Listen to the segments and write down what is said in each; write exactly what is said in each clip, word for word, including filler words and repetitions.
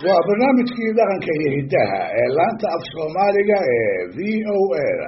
waa barnaamijkii dhaqanka iyo hiddaha ee laanta af soomaaliga ee v o a da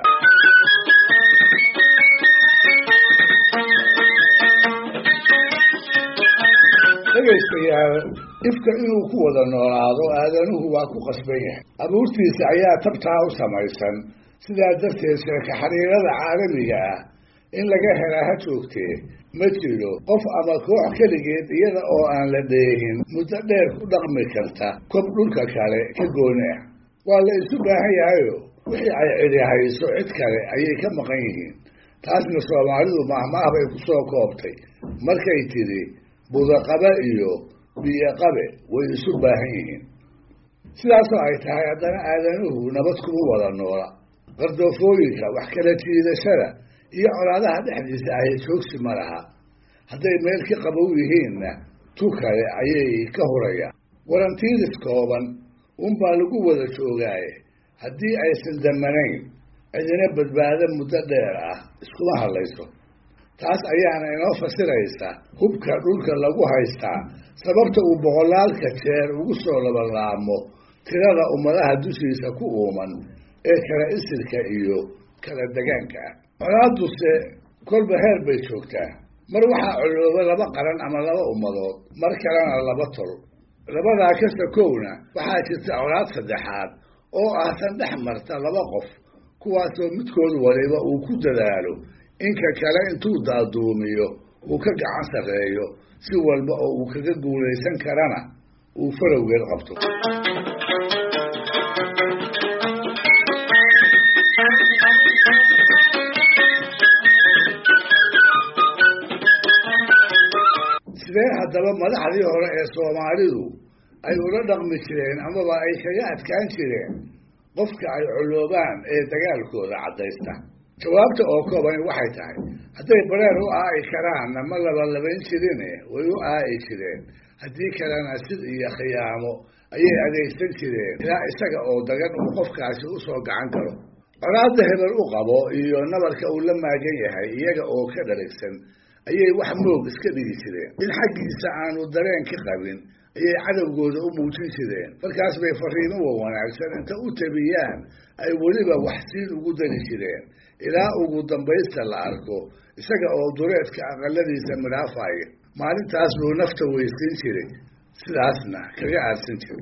dhegaystayaal ifka inuu ku wada noolaado aadanuhu waa ku qasban yahay abuurtiisa ayaa tabtaa u samaysan sidaa darteed sheeka xiriirada caalamiga ah in laga helaa ha joogtee ma jiro qof ama koox keligeed iyada oo aan la dheehin muddo dheer ku dhaqmi karta kob dhulka kale ka gooni ah waa la isu baahan yahayo wixii ay cidi hayso cid kale ayay ka maqan yihiin taasna soomaalidu mahmaah bay ku soo koobtay markay tidhi budaqabe iyo biyoqabe way isu baahan yihiin sidaasoo ay tahay haddana aadanuhu nabad kuma wada noola qardoofooyinka wax kala jiidashada iyo colaadaha dhexdiisa ahy joogsi ma laha hadday meel ka qabow yihiinna tu kale ayay ka hurayaan warantiidis kooban unbaa lagu wada joogaaye haddii aysan damanayn cidina badbaado muddo dheer ah iskuma hadlayso taas ayaana inoo fasiraysa hubka dhulka lagu haystaa sababta uu boqolaalka jeer ugu soo labalaamo tirada ummadaha dushiisa ku uuman ee kala isirka iyo kala degaanka ah colaaduse kolba heer bay joogtaa mar waxaa colooba laba qaran ama laba ummadood mar kalena laba tol labadaa kasta kowna waxaa jirta colaad saddexaad oo ah tan dhex marta laba qof kuwaasoo midkood waliba uu ku dadaalo inka kale intuu daaduumiyo uu ka gacan sarreeyo si walba oo uu kaga guulaysan karana uu farowgeed qabto sidee haddaba madaxdii hore ee soomaalidu ay ula dhaqmi jireen amaba ay kaga adkaan jireen qofka ay coloobaan ee dagaalkooda caddaysta jawaabta oo koobani waxay tahay hadday bareer u aa'i karaanna ma labalabayn jirine way u aa'i jireen haddii kalena sid iyo khiyaamo ayay adeegsan jireen ilaa isaga oo dagan uu qofkaasi usoo gacan galo colaadda hebel u qabo iyo nabarka uu la maagan yahay iyaga oo ka dharigsan ayay wax moog iska dhigi jireen in xaggiisa aanu dareen ka qabin ayay cadowgooda u muujin jireen markaas bay fariimo wa wanaagsan inta u tabiyaan ay weliba waxsiin ugu dari jireen ilaa ugu dambaysta la arko isaga oo dureedka aqaladiisa midhaafaya maalintaas buu nafta weysin jiray sidaasna kaga aadsan jiray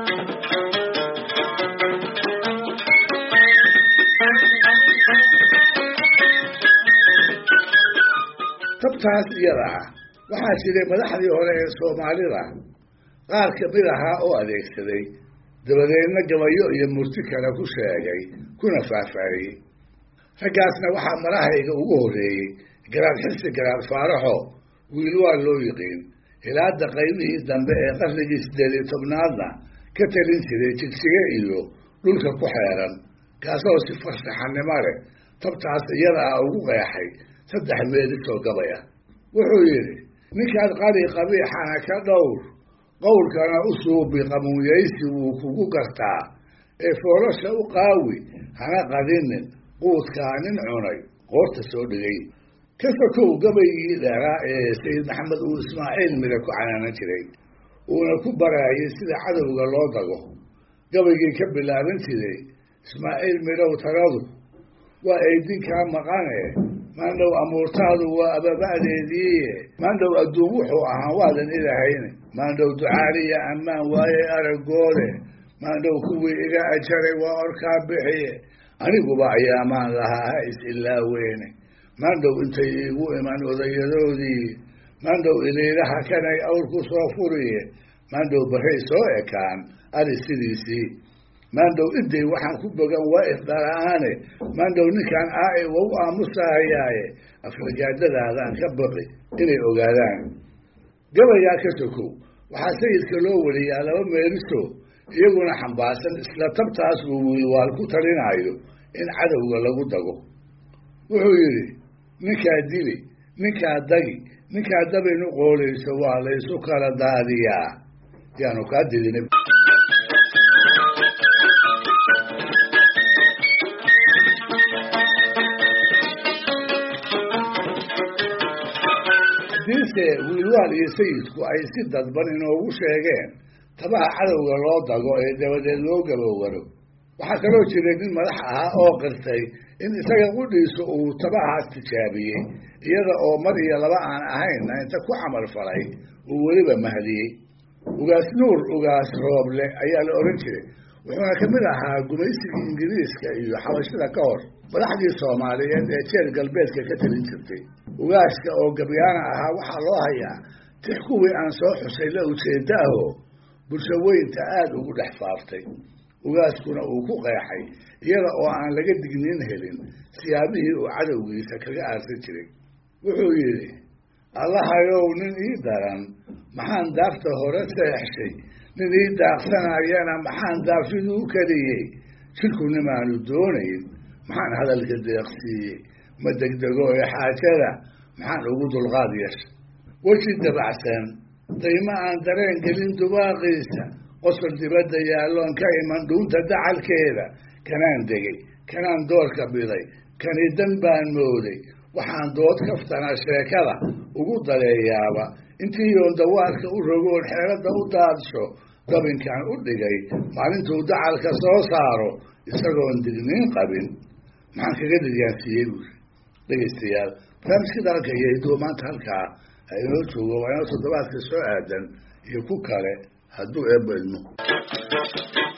tabtaas iyada ah waxaa jiray madaxdii hore ee soomaalida qaar kamid ahaa oo adeegsaday dabadeedna gabayo iyo murti kale ku sheegay kuna faahfaahiyey raggaasna waxaa marahayga ugu horreeyey garaad xirsi garaad faaraxo wiil waa loo yiqiin hilaada qaybihii dambe ee qarnigii siddeed iyo tobnaadna ka talin jiray jigsige iyo dhulka ku xeeran kaasoo si farsaxanimo leh tabtaas iyada ah ugu qeexay saddex meelisoo gabay ah wuxuu yidhi ninkaad qari qabiixana ka dhowr qowlkana u suubi qamuuyaysi wuu kugu gartaa ee foolosha u qaawi hana qadinin quudkaa nin cunay qoorta soo dhigay ka sokow gabaygii dheeraa ee sayid maxamed uu ismaaciil mire ku canaanan jiray uuna ku baraayay sida cadowga loo dago gabaygii ka bilaaban jiray ismaaciil midhow taradu waa eydinkaa maqane maandhow amuurtaadu waa ababa'deediiye maandhow adduun wuxuu ahaa waadan ilahayne maandhow ducaaliya ammaan waaye aragoode maandhow kuwii iga ajaray waa orkaa bixiye aniguba ayaamaan lahaa ha is-ilaaweyne maandhow intay iigu iman odayadoodii maandhow iliilaha kanay awr ku soo furiye maandhow barray soo ekaan ari sidiisii maandhow iday waxaan ku bogan waa isdhala-aane maandhow ninkaan aae wa u aamusahayaaye afragaadadaadaan ka baqi inay ogaadaan gabayaa ka sokow waxaa sayidka loo wariyaa laba meeliso iyaguna xambaarsan isla tabtaas buu wiilwaal ku talinaayo in cadowga lagu dago wuxuu yidhi ninkaa dili ninkaa dagi ninkaa dabinu qoolayso waa laysu kala daadiyaa yaanu kaa didin hadiise wiilwaal iyo sayidku ay si dadban inoogu sheegeen tabaha cadowga loo dago ee dabadeed loo gabowaro. waxaa kaloo jiray nin madax ahaa oo qirtay in isaga qudhiisu uu tabahaas tijaabiyey iyada oo mar iyo laba aan ahaynna inta ku camal falay uu weliba mahdiyey. ugaas nuur ugaas rooble ayaa la oran jiray, wuxuuna ka mid ahaa gumaysigii ingiriiska iyo xabashada ka hor madaxdii soomaaliyeed ee jeer galbeedka ka talin jirtay. ugaaska oo gabyaana ahaa waxaa loo hayaa tix kuwii aan soo xusay la ujeeda aho bulsho weynta aada ugu dhex faaftay. ugaaskuna uu ku qeexay iyada oo aan laga digniin helin siyaabihii uu cadowgiisa kaga aarsan jiray. wuxuu yidhi, allahayow nin ii daran maxaan daafta hore seexshay, nin ii daaqsanayana maxaan daafiduu keliyey, jidku nimaanu doonayn maxaan hadalka deeqsiiyey, ma degdego ee xaajada maxaan ugu dulqaad yeeshay. weji dabacsan dayma aan dareen gelin dubaaqiisa, qosol dibadda yaalloon ka iman dhuunta dacalkeeda, kanaan degay kanaan doorka biday kani dan baan mooday, waxaan dood kaftana sheekada ugu daleeyaaba intii yoon dawaarka u rogoon xeeladda u daadsho dabinkaan u dhigay maalintuu dacalka soo saaro isagoon digniin qabin maxaan kaga digyaansiiyey buuri. dhegaystayaal, barnaamijka dhaqanka iyo hiduwa maanta halkaa inoo joogo waa inoo toddobaadka soo aadan iyo ku kale hadduu eebba idmo.